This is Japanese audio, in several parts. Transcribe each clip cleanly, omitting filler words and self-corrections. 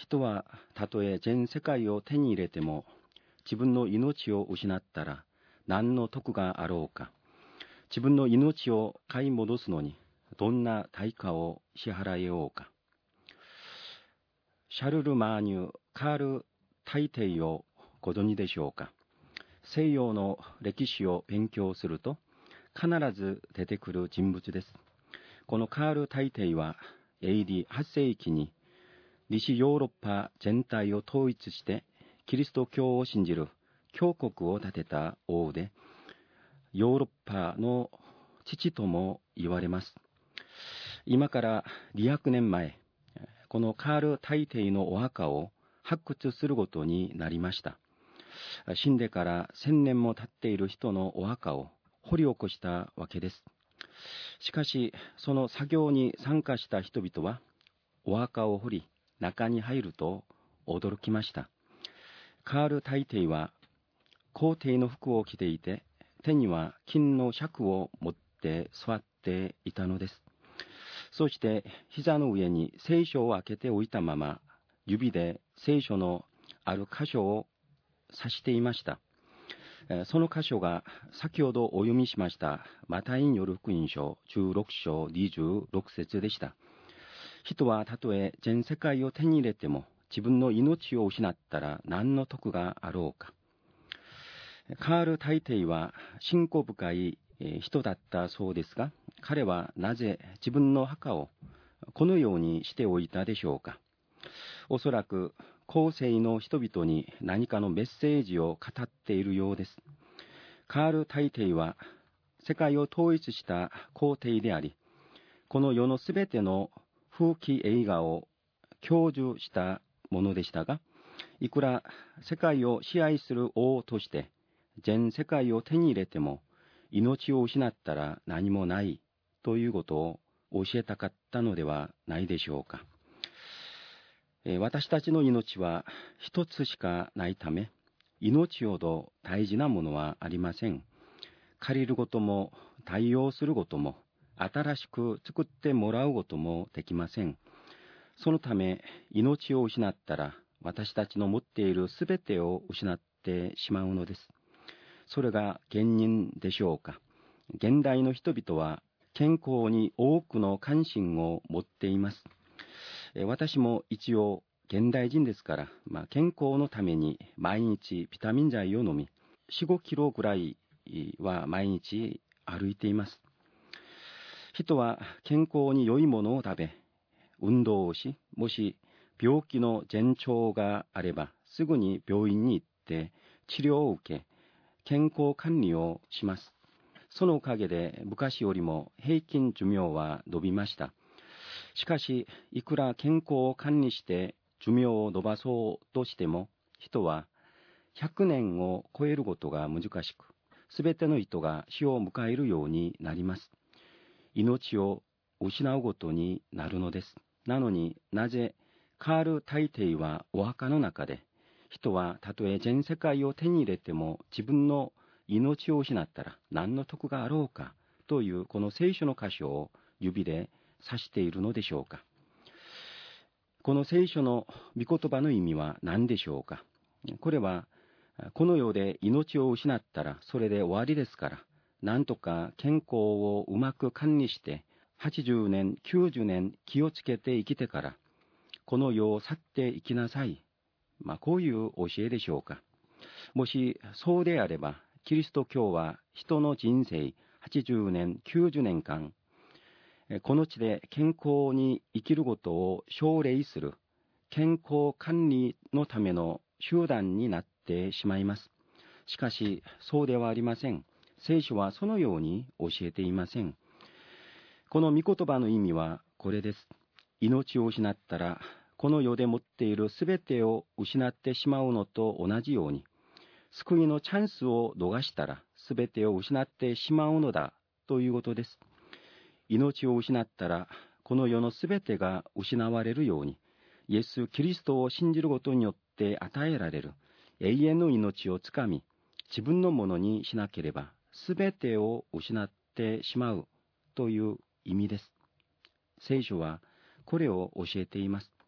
人はたとえ全世界を手に入れても自分の命を失ったら何の得があろうか。自分の命を買い戻すのにどんな対価を支払えようか。シャルル・マーニュ・カール・大帝をご存知でしょうか。西洋の歴史を勉強すると必ず出てくる人物です。このカール大帝は AD8 世紀に西ヨーロッパ全体を統一してキリスト教を信じる教国を建てた王で、ヨーロッパの父とも言われます。今から200年前、このカール大帝のお墓を発掘することになりました。死んでから1000年も経っている人のお墓を掘り起こしたわけです。しかし、その作業に参加した人々は、お墓を掘り、中に入ると驚きました。カール大帝は、皇帝の服を着ていて、手には金の尺を持って座っていたのです。そして、膝の上に聖書を開けておいたまま、指で聖書のある箇所を指していました。その箇所が先ほどお読みしましたマタイによる福音書16章26節でした。人はたとえ全世界を手に入れても自分の命を失ったら何の得があろうか。カール大帝は信仰深い人だったそうですが、彼はなぜ自分の墓をこのようにしておいたでしょうか。おそらく後世の人々に何かのメッセージを語っているようです。カール大帝は世界を統一した皇帝であり、この世のすべての風紀映画を享受したものでしたが、いくら世界を支配する王として全世界を手に入れても命を失ったら何もないということを教えたかったのではないでしょうか。私たちの命は一つしかないため、命ほど大事なものはありません。借りることも対応することも新しく作ってもらうこともできません。そのため命を失ったら私たちの持っているすべてを失ってしまうのです。それが原因でしょうか。現代の人々は健康に多くの関心を持っています。私も一応現代人ですから、健康のために毎日ビタミン剤を飲み、4、5キロぐらいは毎日歩いています。人は健康に良いものを食べ、運動をし、もし病気の前兆があればすぐに病院に行って治療を受け、健康管理をします。そのおかげで昔よりも平均寿命は伸びました。しかし、いくら健康を管理して寿命を伸ばそうとしても、人は100年を超えることが難しく、すべての人が死を迎えるようになります。命を失うことになるのです。なのになぜカール大帝はお墓の中で、人はたとえ全世界を手に入れても自分の命を失ったら何の得があろうかというこの聖書の箇所を指で指しているのでしょうか。この聖書の御言葉の意味は何でしょうか。これはこの世で命を失ったらそれで終わりですから、なんとか健康をうまく管理して80年90年気をつけて生きてからこの世を去っていきなさい、こういう教えでしょうか。もしそうであれば、キリスト教は人の人生80年90年間この地で健康に生きることを奨励する健康管理のための集団になってしまいます。しかし、そうではありません。聖書はそのように教えていません。この御言葉の意味はこれです。命を失ったら、この世で持っているすべてを失ってしまうのと同じように、救いのチャンスを逃したら、すべてを失ってしまうのだということです。命を失ったら、この世のすべてが失われるように、イエス・キリストを信じることによって与えられる永遠の命をつかみ、自分のものにしなければ、すべてを失ってしまうという意味です。聖書はこれを教えています。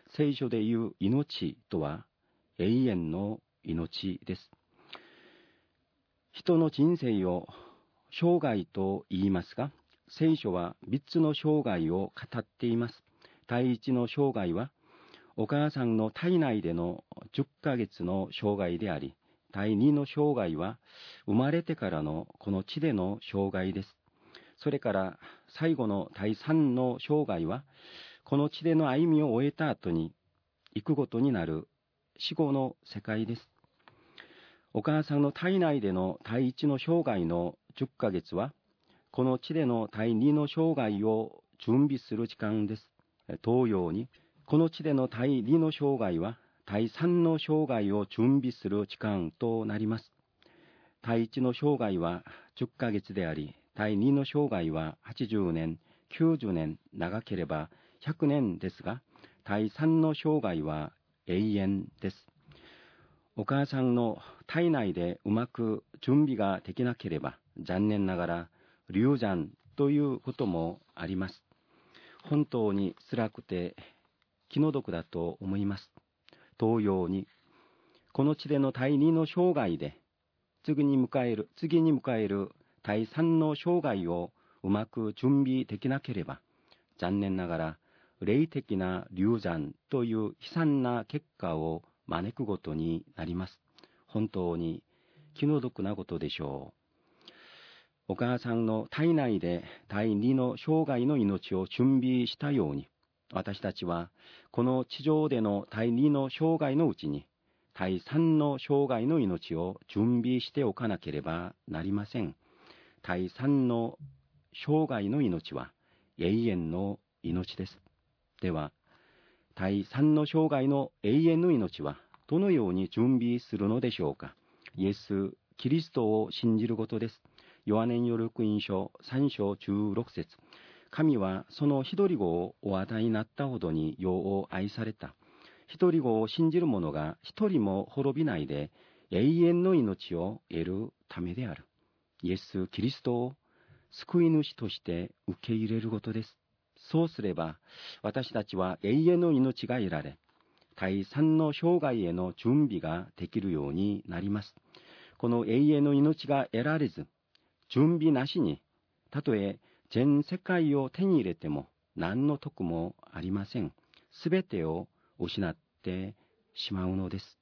聖書でいう命とは永遠の命です。人の人生を生涯と言いますが、聖書は3つの生涯を語っています。第一の生涯は、お母さんの体内での10ヶ月の生涯であり、第2の生涯は、生まれてからのこの地での生涯です。それから最後の第3の生涯は、この地での歩みを終えた後に行くことになる死後の世界です。お母さんの体内での第一の生涯の10ヶ月は、この地での第2の生涯を準備する時間です。同様に、この地での第2の生涯は、第3の生涯を準備する時間となります。第1の生涯は10ヶ月であり、第2の生涯は80年、90年、長ければ100年ですが、第3の生涯は永遠です。お母さんの体内でうまく準備ができなければ、残念ながら流産ということもあります。本当に辛くて気の毒だと思います。同様に、この地での第2の生涯で、次に迎える第3の生涯をうまく準備できなければ、残念ながら霊的な流産という悲惨な結果を招くことになります。本当に気の毒なことでしょう。お母さんの体内で第2の生涯の命を準備したように、私たちはこの地上での第2の生涯のうちに、第3の生涯の命を準備しておかなければなりません。第3の生涯の命は永遠の命です。では、第3の生涯の永遠の命はどのように準備するのでしょうか。イエス・キリストを信じることです。ヨハネによる福音書3章16節。神はその一人子をお与えになったほどに世を愛された。一人子を信じる者が一人も滅びないで永遠の命を得るためである。イエス・キリストを救い主として受け入れることです。そうすれば、私たちは永遠の命が得られ、第三の生涯への準備ができるようになります。この永遠の命が得られず、準備なしに、たとえ全世界を手に入れても何の得もありません。すべてを失ってしまうのです。